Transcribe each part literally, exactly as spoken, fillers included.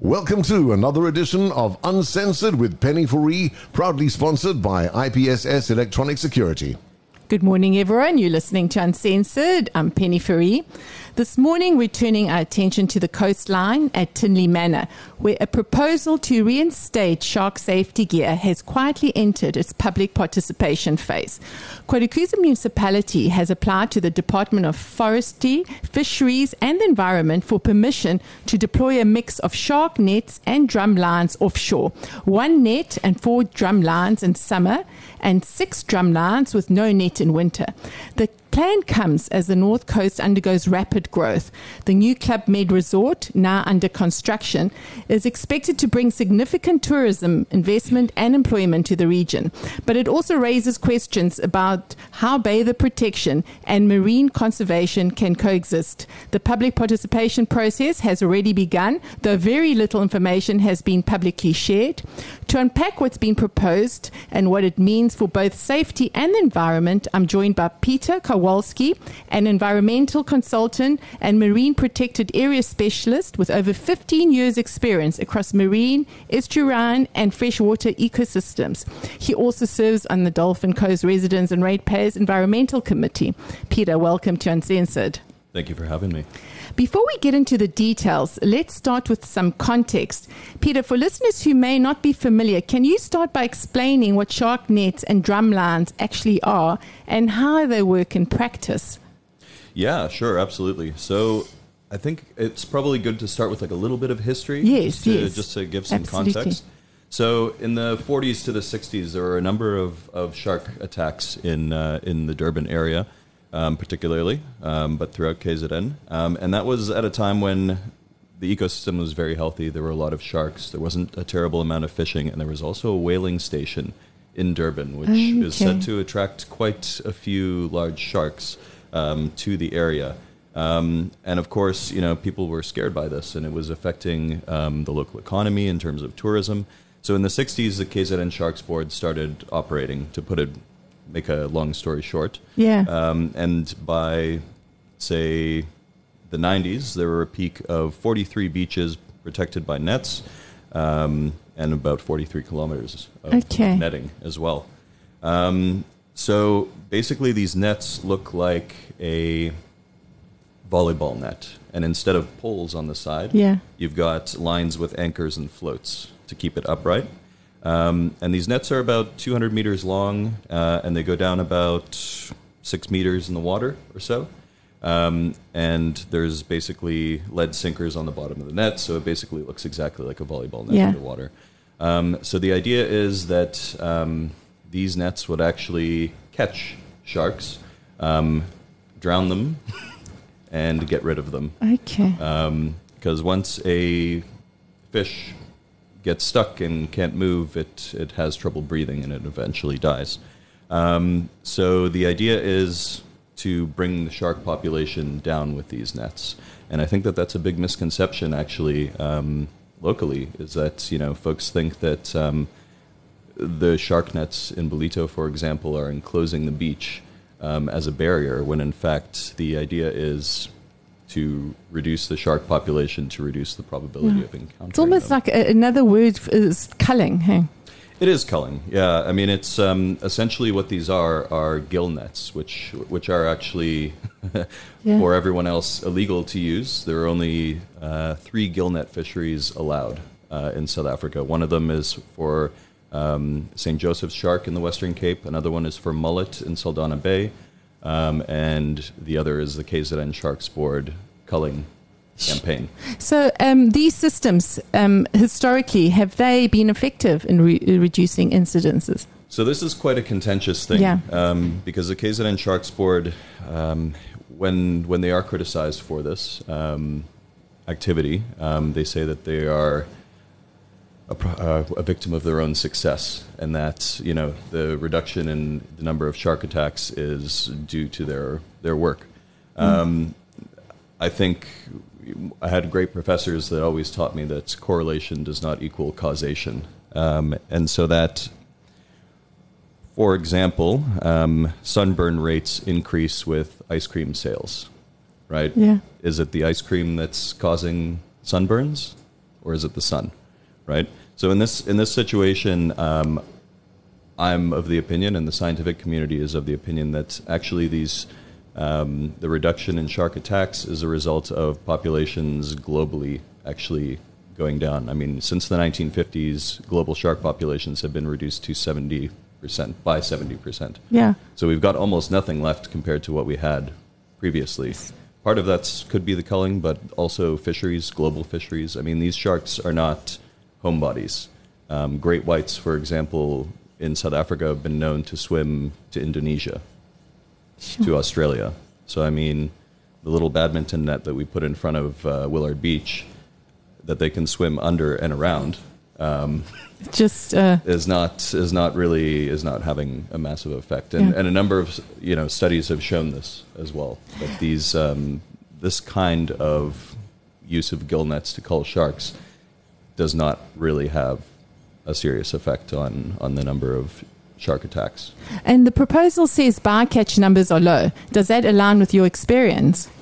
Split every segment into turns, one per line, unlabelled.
Welcome to another edition of Uncensored with Penny Fourie, proudly sponsored by I P S S Electronic Security.
Good morning, everyone. You're listening to Uncensored. I'm Penny Fourie. This morning, we're turning our attention to the coastline at Tinley Manor, where a proposal to reinstate shark safety gear has quietly entered its public participation phase. Quadukhuza Municipality has applied to the Department of Forestry, Fisheries and Environment for permission to deploy a mix of shark nets and drum lines offshore. One net and four drum lines in summer and six drum lines with no net in winter. The plan comes as the North Coast undergoes rapid growth. The new Club Med resort, now under construction, is expected to bring significant tourism, investment and employment to the region. But it also raises questions about how bather protection and marine conservation can coexist. The public participation process has already begun, though very little information has been publicly shared. To unpack what's been proposed and what it means for both safety and the environment, I'm joined by Peter Kowalski, an environmental consultant and marine protected area specialist with over fifteen years experience across marine, estuarine and freshwater ecosystems. He also serves on the Dolphin Coast Residents and Ratepayers Environmental Committee. Peter, welcome to Uncensored.
Thank you for having me.
Before we get into the details, let's start with some context. Peter, for listeners who may not be familiar, can you start by explaining what shark nets and drum lines actually are and how they work in practice?
Yeah, sure, absolutely. So I think it's probably good to start with like a little bit of history.
Yes,
just to,
yes.
Just to give some
Absolutely.
context. So in the forties to the sixties, there were a number of, of shark attacks in uh, in the Durban area. Um, particularly, um, but throughout K Z N. Um, and that was at a time when the ecosystem was very healthy. There were a lot of sharks. There wasn't a terrible amount of fishing. And there was also a whaling station in Durban, which
okay.
is said to attract quite a few large sharks um, to the area. Um, and of course, you know, people were scared by this, and it was affecting um, the local economy in terms of tourism. So in the sixties, the K Z N Sharks Board started operating, to put it make a long story short.
Yeah.
Um, and by, say, the nineties, there were a peak of forty-three beaches protected by nets um, and about forty-three kilometers of
okay.
netting as well. Um, so basically these nets look like a volleyball net. And instead of poles on the side,
yeah.
you've got lines with anchors and floats to keep it upright. Um, and these nets are about two hundred meters long, uh, and they go down about six meters in the water or so. Um, and there's basically lead sinkers on the bottom of the net, so it basically looks exactly like a volleyball net
yeah.
underwater. Um, so the idea is that um, these nets would actually catch sharks, um, drown them, and get rid of them.
Okay.
Because um, once a fish gets stuck and can't move, it it has trouble breathing and it eventually dies. Um, so the idea is to bring the shark population down with these nets. And I think that that's a big misconception actually um, locally, is that, you know, folks think that um, the shark nets in Ballito, for example, are enclosing the beach um, as a barrier, when in fact the idea is to reduce the shark population, to reduce the probability yeah. of encountering
It's almost
them.
like a, another word for, is culling, hey?
It is culling, yeah. I mean, it's um, essentially what these are are gill nets, which which are actually,
yeah.
for everyone else, illegal to use. There are only uh, three gill net fisheries allowed uh, in South Africa. One of them is for um, Saint Joseph's shark in the Western Cape. Another one is for mullet in Saldanha Bay. Um, and the other is the K Z N Sharks Board culling campaign.
So um, these systems, um, historically, have they been effective in re- reducing incidences?
So this is quite a contentious thing,
yeah.
um, because the K Z N Sharks Board, um, when when they are criticized for this um, activity, um, they say that they are A, uh, a victim of their own success, and that, you know, the reduction in the number of shark attacks is due to their their work. Mm. Um, I think I had great professors that always taught me that correlation does not equal causation, um, and so that, for example, um, sunburn rates increase with ice cream sales, right?
Yeah.
Is it the ice cream that's causing sunburns? or is it the sun, right? So in this in this situation, um, I'm of the opinion, and the scientific community is of the opinion, that actually these um, the reduction in shark attacks is a result of populations globally actually going down. I mean, since the nineteen fifties, global shark populations have been reduced to seventy percent, by seventy percent.
Yeah.
So we've got almost nothing left compared to what we had previously. Part of that could be the culling, but also fisheries, global fisheries. I mean, these sharks are not homebodies. Um, great whites, for example, in South Africa have been known to swim to Indonesia,
Sure.
to Australia. So, I mean, the little badminton net that we put in front of uh, Willard Beach that they can swim under and around um,
Just uh,
is not is not really is not having a massive effect, and,
Yeah.
and a number of you know studies have shown this as well. That these um, this kind of use of gill nets to cull sharks does not really have a serious effect on on the number of shark attacks.
and the proposal says bycatch numbers are low. Does that align with your experience?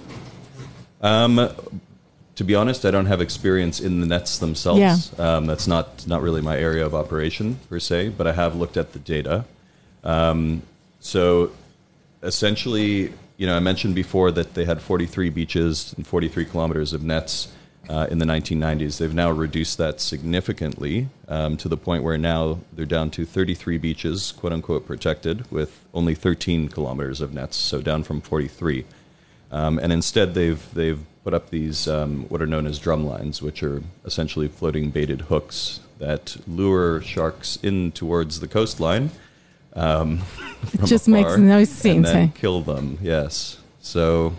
Um, to be honest, I don't have experience in the nets themselves.
Yeah.
Um, that's not, not really my area of operation, per se, but I have looked at the data. Um, so essentially, you know, I mentioned before that they had forty-three beaches and forty-three kilometers of nets uh, in the nineteen nineties. They've now reduced that significantly um, to the point where now they're down to thirty-three beaches, quote-unquote, protected, with only thirteen kilometers of nets, so down from forty-three. Um, and instead, they've they've put up these um, what are known as drum lines, which are essentially floating baited hooks that lure sharks in towards the coastline. Um,
It just makes no sense.
And then
eh?
kill them. Yes. So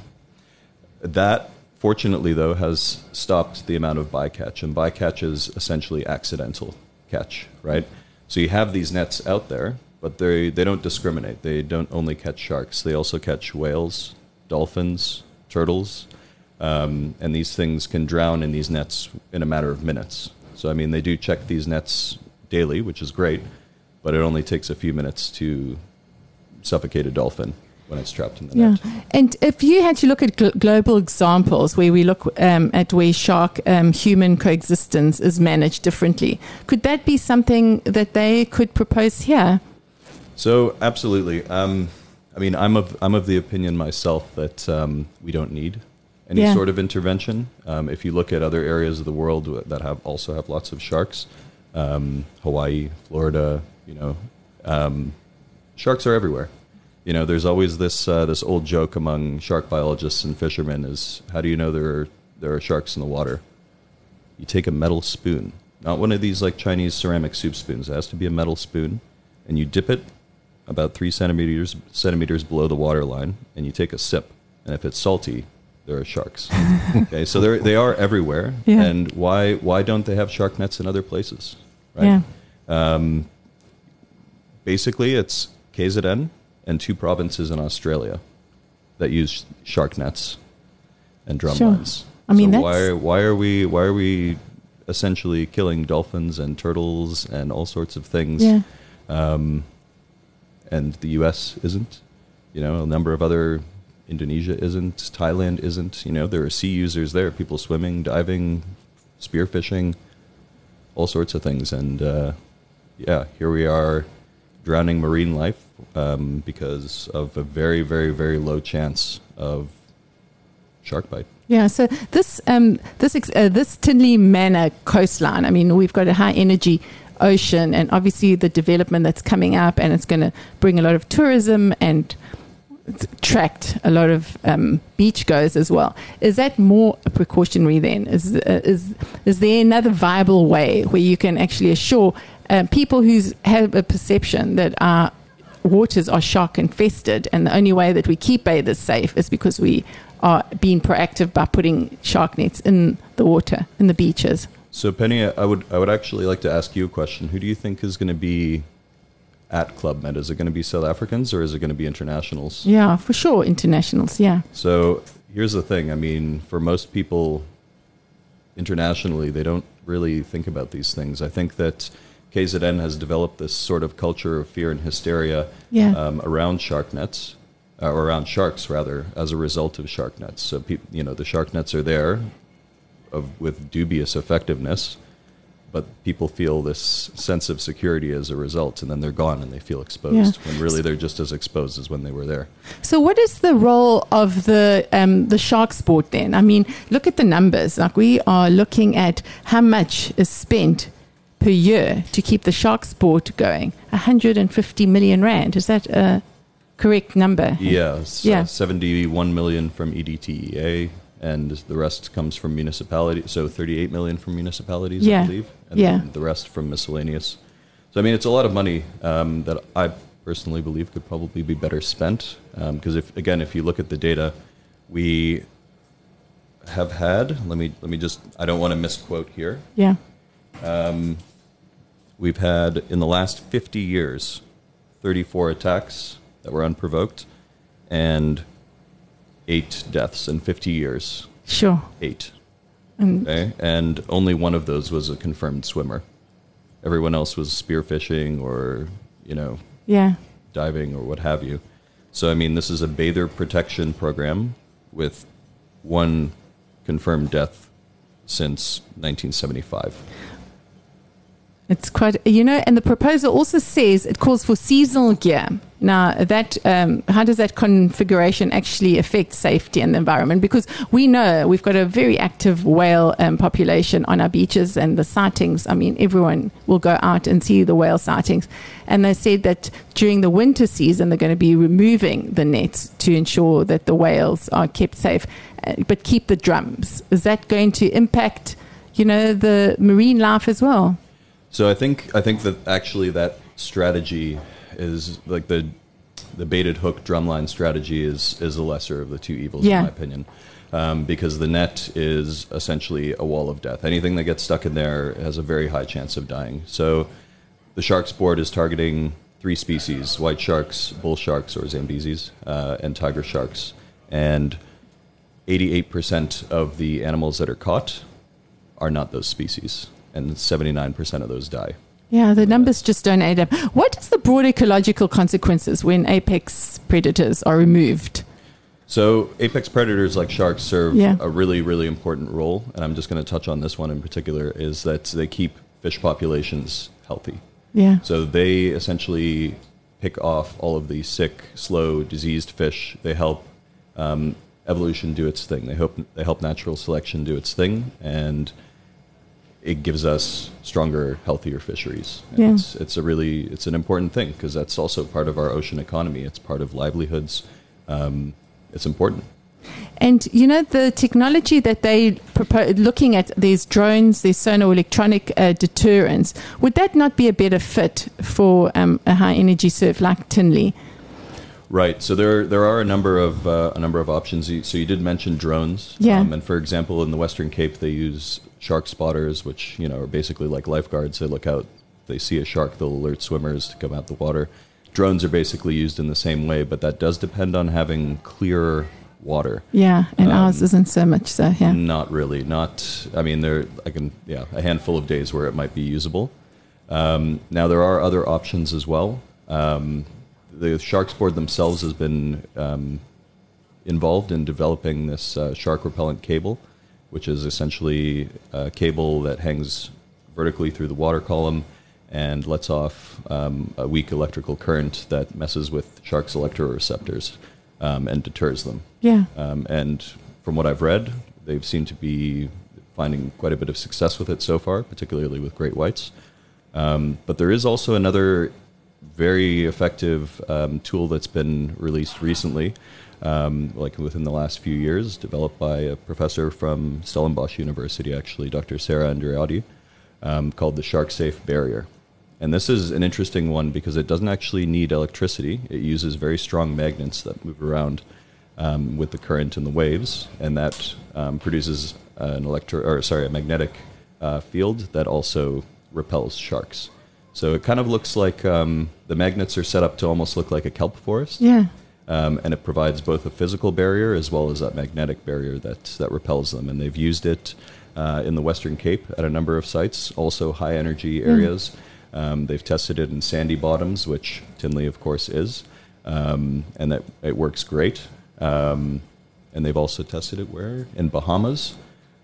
that, fortunately, though, has stopped the amount of bycatch, and bycatch is essentially accidental catch, right? So you have these nets out there, but they they don't discriminate. They don't only catch sharks. They also catch whales, dolphins, turtles, um, and these things can drown in these nets in a matter of minutes. So, I mean, they do check these nets daily, which is great, but it only takes a few minutes to suffocate a dolphin when it's trapped in the
Yeah,
net.
and if you had to look at gl- global examples where we look um, at where shark um, human coexistence is managed differently, could that be something that they could propose here?
So, absolutely. Um, I mean, I'm of I'm of the opinion myself that um, we don't need any
Yeah.
sort of intervention. Um, if you look at other areas of the world that have also have lots of sharks, um, Hawaii, Florida, you know, um, sharks are everywhere. You know, there's always this uh, this old joke among shark biologists and fishermen is, how do you know there are there are sharks in the water? You take a metal spoon, not one of these like Chinese ceramic soup spoons. It has to be a metal spoon, and you dip it about three centimeters centimeters below the water line, and you take a sip. And if it's salty, there are sharks. Okay, so they they are everywhere.
Yeah.
And why why don't they have shark nets in other places? Right.
Yeah.
Um, basically, it's K Z N and two provinces in Australia that use shark nets and drum
Sure.
lines.
I mean,
so
that's-
why why are we why are we essentially killing dolphins and turtles and all sorts of things?
Yeah.
Um, and the U S isn't. You know, a number of other, Indonesia isn't, Thailand isn't. You know, there are sea users there, people swimming, diving, spearfishing, all sorts of things. And uh, yeah, here we are drowning marine life um, because of a very, very, very low chance of shark bite.
Yeah, so this um, this ex- uh, this Tinley Manor coastline, I mean, we've got a high energy ocean, and obviously the development that's coming up, and it's going to bring a lot of tourism and attract a lot of um, beachgoers as well. Is that more precautionary then? Is uh, is is there another viable way where you can actually assure uh, people who have a perception that our waters are shark infested, and the only way that we keep bathers safe is because we are being proactive by putting shark nets in the water, in the beaches?
So, Penny, I would I would actually like to ask you a question. Who do you think is going to be at Club Med? Is it going to be South Africans or is it going to be internationals?
Yeah, for sure, internationals, yeah.
So here's the thing. I mean, for most people internationally, they don't really think about these things. I think that K Z N has developed this sort of culture of fear and hysteria
Yeah.
um, around shark nets, or around sharks rather, as a result of shark nets. So, peop you know, the shark nets are there. of with dubious effectiveness, but people feel this sense of security as a result, and then they're gone and they feel exposed
Yeah.
when really they're just as exposed as when they were there.
So, what is the role of the um, the shark sport then? I mean, look at the numbers. Like, we are looking at how much is spent per year to keep the shark sport going. one hundred fifty million rand. Is that a correct number?
Yeah, so
Yeah.
seventy-one million from E D T E A, and the rest comes from municipalities. So thirty-eight million from municipalities,
Yeah.
I believe, and
Yeah.
then the rest from miscellaneous. So I mean, it's a lot of money um, that I personally believe could probably be better spent. Because if again, if you look at the data, we have had. Let me let me just. I don't want to misquote here.
Yeah.
We've had, in the last fifty years, thirty-four attacks that were unprovoked and eight deaths in fifty years.
Sure.
Eight.
And
Okay? And only one of those was a confirmed swimmer. Everyone else was spearfishing or, you know,
yeah.
diving or what have you. So, I mean, this is a bather protection program with one confirmed death since nineteen seventy-five.
It's quite, you know, and the proposal also says it calls for seasonal gear. Now, that um, how does that configuration actually affect safety and the environment? Because we know we've got a very active whale um, population on our beaches, and the sightings, I mean, everyone will go out and see the whale sightings. And they said that during the winter season, they're going to be removing the nets to ensure that the whales are kept safe, uh, but keep the drums. Is that going to impact, you know, the marine life as well?
So I think I think that actually that strategy is like the the baited hook drumline strategy is is the lesser of the two evils,
Yeah.
in my opinion, um, because the net is essentially a wall of death. Anything that gets stuck in there has a very high chance of dying. So the shark sport is targeting three species: white sharks, bull sharks or Zambesis, uh, and tiger sharks. And eighty-eight percent of the animals that are caught are not those species, and seventy-nine percent of those die.
Yeah, the numbers just don't add up. What is the broad ecological consequences when apex predators are removed?
So apex predators like sharks serve
Yeah.
a really, really important role, and I'm just going to touch on this one in particular, is that they keep fish populations healthy.
Yeah.
So they essentially pick off all of the sick, slow, diseased fish. They help um, evolution do its thing. They help, they help natural selection do its thing, and it gives us stronger, healthier fisheries. And
Yeah.
It's, it's a really, it's an important thing because that's also part of our ocean economy. It's part of livelihoods. Um, it's important.
And, you know, the technology that they propose, looking at these drones, these sonar electronic uh, deterrents, would that not be a better fit for um, a high energy surf like Tinley?
Right. So there there are a number of uh, a number of options. You- So you did mention drones.
Yeah.
Um, and for example, in the Western Cape, they use shark spotters, which you know are basically like lifeguards. They look out. They see a shark, they'll alert swimmers to come out the water. Drones are basically used in the same way, but that does depend on having clear water.
Yeah, and
Um,
ours isn't so much so, yeah.
Not really. Not. I mean, there. I can. Yeah, a handful of days where it might be usable. Um, now there are other options as well. Um, the Sharks Board themselves has been um, involved in developing this uh, shark repellent cable, which is essentially a cable that hangs vertically through the water column and lets off um, a weak electrical current that messes with sharks' electroreceptors um, and deters them.
Yeah.
Um, and from what I've read, they've seemed to be finding quite a bit of success with it so far, particularly with great whites. Um, but there is also another very effective um, tool that's been released recently, um, like within the last few years, developed by a professor from Stellenbosch University, actually, Doctor Sarah Andreotti, um, called the Shark Safe Barrier. And this is an interesting one because it doesn't actually need electricity. It uses very strong magnets that move around um, with the current and the waves, and that um, produces an electro, or sorry, a magnetic uh, field that also repels sharks. So it kind of looks like um, the magnets are set up to almost look like a kelp forest.
Yeah.
Um, and it provides both a physical barrier as well as that magnetic barrier that, that repels them. And they've used it uh, in the Western Cape at a number of sites, also high energy areas. Um, they've tested it in sandy bottoms, which Tinley, of course, is. Um, and that it works great. Um, and they've also tested it where? In Bahamas.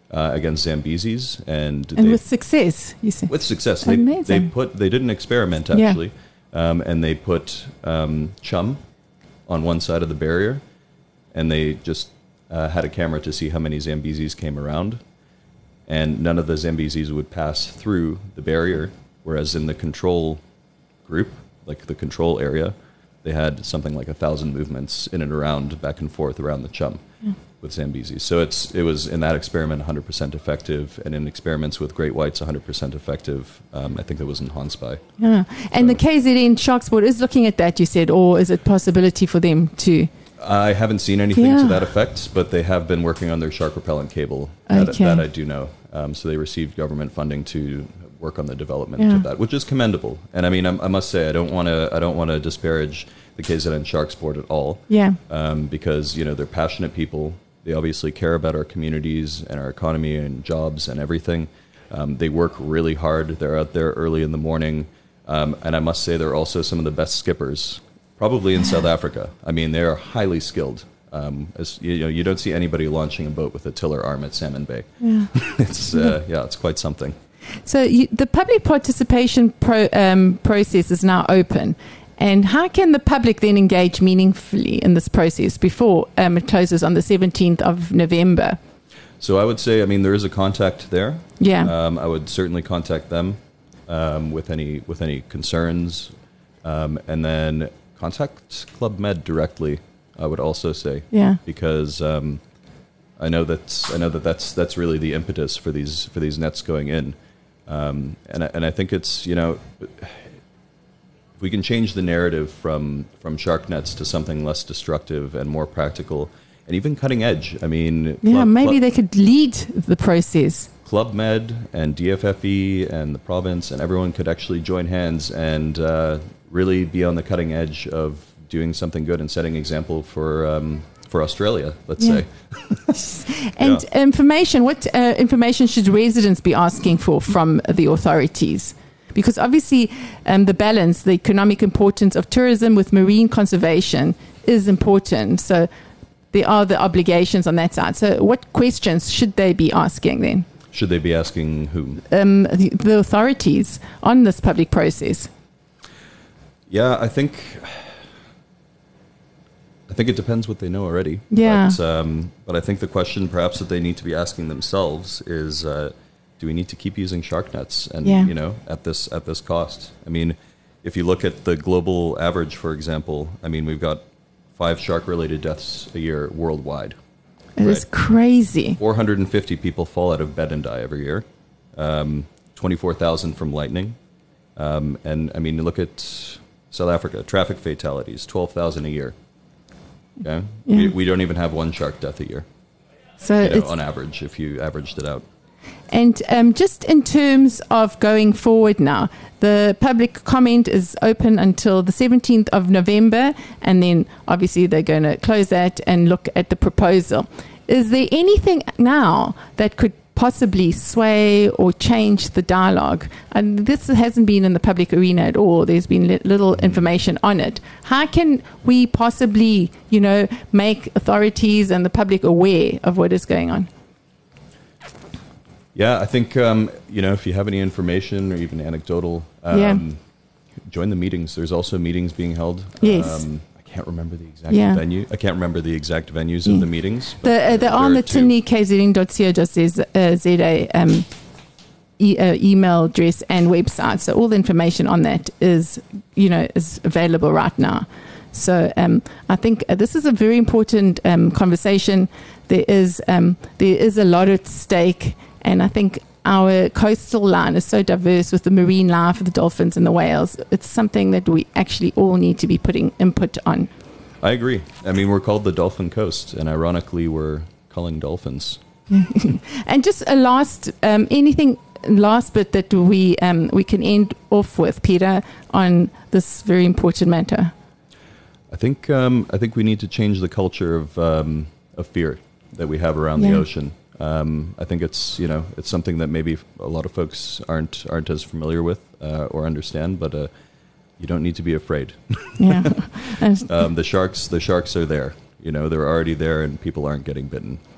uh, against Zambesis, and
And
they,
with success, you say?
with success, they,
Amazing.
they put they did an experiment
Yeah.
actually, um, and they put um, chum on one side of the barrier, and they just uh, had a camera to see how many Zambesis came around, and none of the Zambesis would pass through the barrier, whereas in the control group, like the control area, they had something like a thousand movements in and around, back and forth around the chum yeah. with Zambesis. So it's it was in that experiment one hundred percent effective, and in experiments with great whites one hundred percent effective. Um, I think that was in Hansby.
Yeah. And
So-
the K Z N Shark Sport is looking at that, you said, or is it possibility for them to?
I haven't seen anything
Yeah.
to that effect, but they have been working on their shark repellent cable. That,
Okay.
that I do know. Um, so they received government funding to work on the development
Yeah.
of that, which is commendable. And I mean, I'm, I must say, I don't want to, I don't want to disparage the K Z N Shark Sport at all,
Yeah.
um, because you know they're passionate people. They obviously care about our communities and our economy and jobs and everything. Um, they work really hard. They're out there early in the morning, um, and I must say they're also some of the best skippers, probably in South Africa. I mean, they are highly skilled. Um, as, you know, you don't see anybody launching a boat with a tiller arm at Salmon Bay.
Yeah.
it's uh, yeah, it's quite something.
So you, the public participation pro, um, process is now open. And how can the public then engage meaningfully in this process before um, it closes on the seventeenth of November?
So I would say, I mean, there is a contact there.
Yeah.
Um, I would certainly contact them um, with any with any concerns, um, and then contact Club Med directly. I would also say,
Yeah.
because um, I know that's I know that that's that's really the impetus for these for these nets going in, um, and I, and I think it's you know. If we can change the narrative from, from shark nets to something less destructive and more practical and even cutting edge. I mean,
Yeah,
Club,
maybe
Club,
they could lead the process.
Club Med and D F F E and the province and everyone could actually join hands and uh, really be on the cutting edge of doing something good and setting example for um, for Australia, let's
Yeah.
say.
And
Yeah.
information, what uh, information should residents be asking for from the authorities? Because obviously um, the balance, the economic importance of tourism with marine conservation is important. So there are the obligations on that side. So what questions should they be asking then?
Should they be asking whom?
Um, the, the authorities on this public process?
Yeah, I think I think it depends what they know already.
Yeah.
But, um, but I think the question perhaps that they need to be asking themselves is, uh, do we need to keep using shark nets? And
Yeah.
you know, at this at this cost. I mean, if you look at the global average, for example, I mean, we've got five shark-related deaths a year worldwide.
It is
Right.
crazy.
four hundred fifty people fall out of bed and die every year. Um, twenty-four thousand from lightning. Um, and I mean, look at South Africa, traffic fatalities, twelve thousand a year. Okay?
Yeah.
We, we don't even have one shark death a year,
So
you know,
it's
on average, if you averaged it out.
And um, just in terms of going forward now, the public comment is open until the seventeenth of November, and then obviously they're going to close that and look at the proposal. Is there anything now that could possibly sway or change the dialogue? And this hasn't been in the public arena at all. There's been li- little information on it. How can we possibly, you know, make authorities and the public aware of what is going on?
Yeah, I think, um, you know, if you have any information or even anecdotal, um,
Yeah.
join the meetings. There's also meetings being held.
Yes.
Um, I can't remember the exact
Yeah.
venue. I can't remember the exact venues
Yeah.
of the meetings. but
The, uh, they're
there
on
are
the
two.
tinley k z n dot co dot z a um, e- uh, email address and website. So all the information on that is, you know, is available right now. So um, I think uh, this is a very important um, conversation. There is um, there is a lot at stake, and I think our coastal line is so diverse with the marine life, the dolphins and the whales. It's something that we actually all need to be putting input on.
I agree. I mean, we're called the Dolphin Coast, and ironically, we're culling dolphins.
And just a last, um, anything last bit that we um, we can end off with, Peter, on this very important matter.
I think um, I think we need to change the culture of um, of fear that we have around the
Yeah.
ocean. Um, I think it's you know it's something that maybe a lot of folks aren't aren't as familiar with uh, or understand, but uh, you don't need to be afraid.
Yeah. And-
um, the sharks the sharks are there. You know they're already there, and people aren't getting bitten.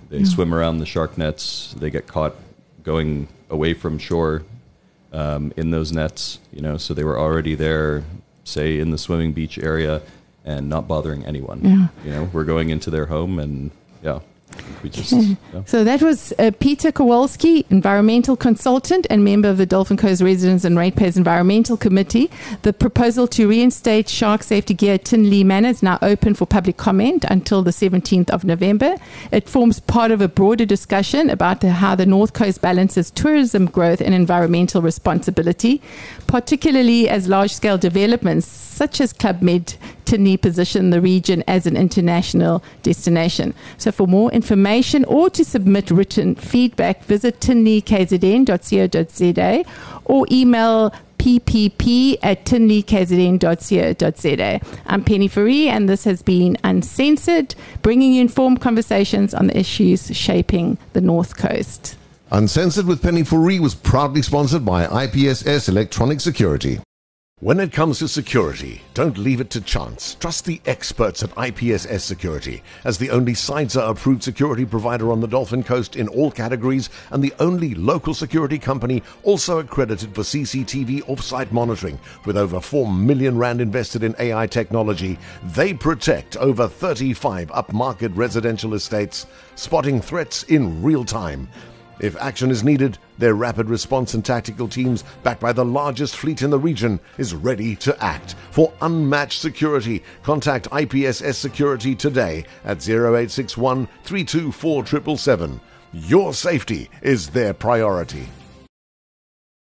They mm. swim around the shark nets. They get caught going away from shore um, in those nets. You know, so they were already there, say in the swimming beach area, and not bothering anyone. Yeah. You know, we're going into their home, and yeah. We just, yeah.
So that was uh, Peter Kowalski, environmental consultant and member of the Dolphin Coast Residents and Ratepayers Environmental Committee. The proposal to reinstate shark safety gear at Tinley Manor is now open for public comment until the seventeenth of November. It forms part of a broader discussion about the, how the North Coast balances tourism growth and environmental responsibility, particularly as large-scale developments such as Club Med Tinley position the region as an international destination. So for more information or to submit written feedback, visit tinley k z n dot co dot z a or email p p p at tinley k z n dot co dot z a. I'm Penny Fourie, and this has been Uncensored, bringing you informed conversations on the issues shaping the North Coast.
Uncensored with Penny Fourie was proudly sponsored by I P S S Electronic Security. When it comes to security, don't leave it to chance. Trust the experts at I P S S Security as the only C I D S A-approved security provider on the Dolphin Coast in all categories and the only local security company also accredited for C C T V off-site monitoring. With over four million rand invested in A I technology, they protect over thirty-five upmarket residential estates, spotting threats in real time. If action is needed, their rapid response and tactical teams, backed by the largest fleet in the region, is ready to act. For unmatched security, contact I P S S Security today at zero eight six one, three two four seven seven seven. Your safety is their priority.